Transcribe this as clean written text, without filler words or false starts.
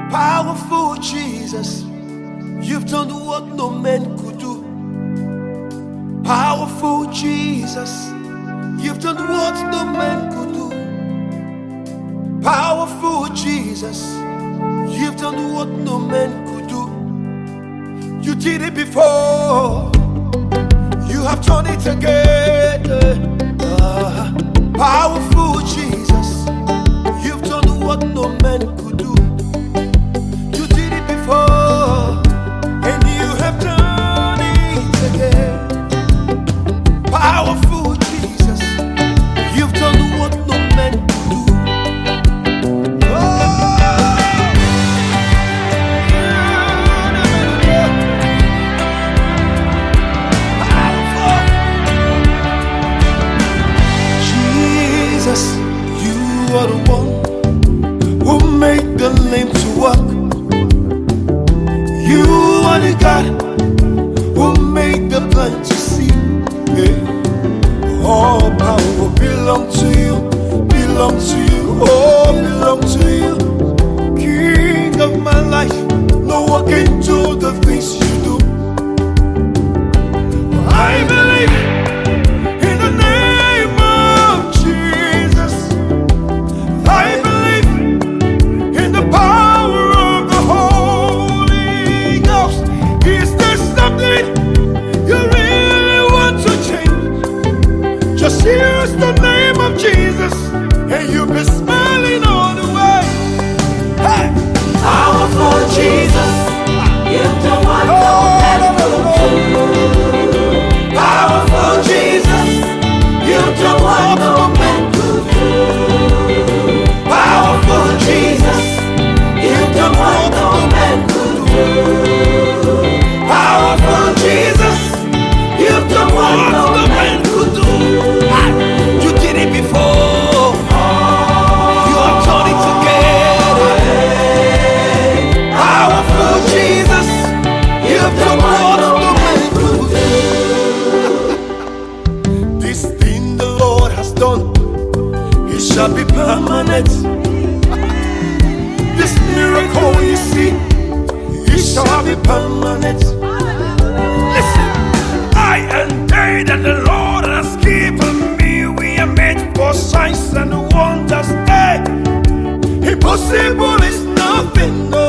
Powerful Jesus, you've done what no man could do. Powerful Jesus, you've done what no man could do. Powerful Jesus, you've done what no man could do. You did it before, you have done it again. Powerful Jesus, you've done what no man could do. You did it before, and you have done it again. Powerful Jesus, you've done what no man could do. Jesus, you are the one who made the lame to walk. You are the God who made the blind to see. Yeah. All power belong to you, belong to you, oh, belong to you. King of my life, no one can do the things you do. I believe in the name of Jesus. I believe in the power of the Holy Ghost. Is there something you really want to change? Just use the name of Jesus and you'll be smiling all the way. Hey! Powerful Jesus, you've done what no man could do. Powerful Jesus, you've done what no man could do. Powerful Jesus, you've done what no man could do. Powerful Jesus, you've done what no man could do. You did it before, you have done it again. Powerful Jesus, you've done what no man could do. This thing the Lord has done, it shall be permanent. This miracle you see, it shall be permanent. Listen, I and they that the Lord has given me, we are made for signs and wonders. Hey, impossible is nothing. No.